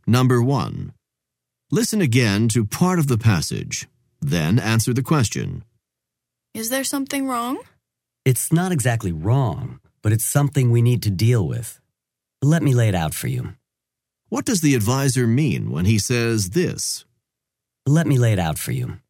Number 1. Listen again to part of the passage. Then answer the question. Is there something wrong? It's not exactly wrong, but it's something we need to deal with. Let me lay it out for you. What does the advisor mean when he says this? Let me lay it out for you.